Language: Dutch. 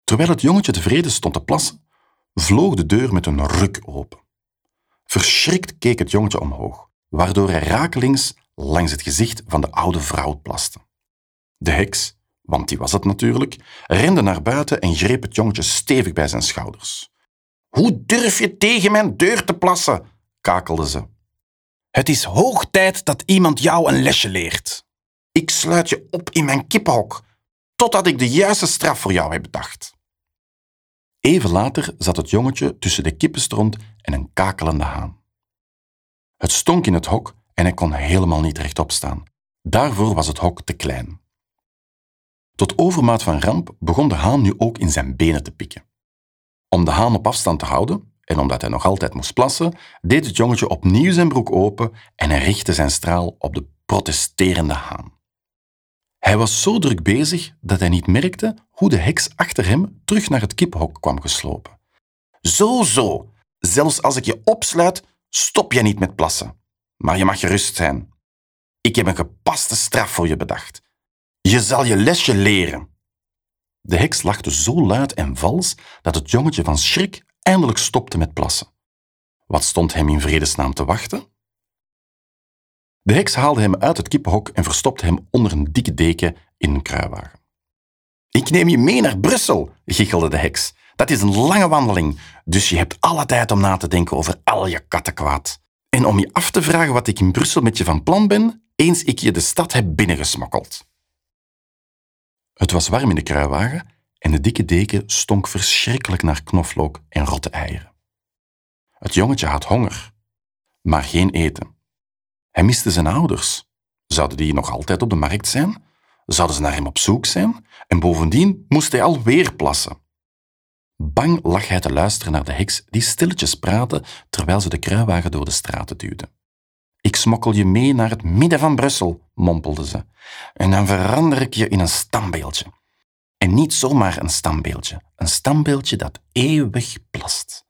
Terwijl het jongetje tevreden stond te plassen, vloog de deur met een ruk open. Verschrikt keek het jongetje omhoog, waardoor hij rakelings langs het gezicht van de oude vrouw plaste. De heks, want die was het natuurlijk, rende naar buiten en greep het jongetje stevig bij zijn schouders. Hoe durf je tegen mijn deur te plassen? Kakelde ze. Het is hoog tijd dat iemand jou een lesje leert. Ik sluit je op in mijn kippenhok, totdat ik de juiste straf voor jou heb bedacht. Even later zat het jongetje tussen de kippenstront en een kakelende haan. Het stonk in het hok en hij kon helemaal niet rechtop staan. Daarvoor was het hok te klein. Tot overmaat van ramp begon de haan nu ook in zijn benen te pikken. Om de haan op afstand te houden, en omdat hij nog altijd moest plassen, deed het jongetje opnieuw zijn broek open en hij richtte zijn straal op de protesterende haan. Hij was zo druk bezig dat hij niet merkte hoe de heks achter hem terug naar het kippenhok kwam geslopen. Zo, zelfs als ik je opsluit, stop je niet met plassen. Maar je mag gerust zijn. Ik heb een gepaste straf voor je bedacht. Je zal je lesje leren. De heks lachte zo luid en vals dat het jongetje van schrik eindelijk stopte met plassen. Wat stond hem in vredesnaam te wachten? De heks haalde hem uit het kippenhok en verstopte hem onder een dikke deken in een kruiwagen. Ik neem je mee naar Brussel, giechelde de heks. Dat is een lange wandeling, dus je hebt alle tijd om na te denken over al je kattenkwaad. En om je af te vragen wat ik in Brussel met je van plan ben, eens ik je de stad heb binnengesmokkeld. Het was warm in de kruiwagen en de dikke deken stonk verschrikkelijk naar knoflook en rotte eieren. Het jongetje had honger, maar geen eten. Hij miste zijn ouders. Zouden die nog altijd op de markt zijn? Zouden ze naar hem op zoek zijn? En bovendien moest hij alweer plassen. Bang lag hij te luisteren naar de heks die stilletjes praatte terwijl ze de kruiwagen door de straten duwde. Ik smokkel je mee naar het midden van Brussel, mompelde ze. En dan verander ik je in een standbeeldje. En niet zomaar een standbeeldje dat eeuwig plast.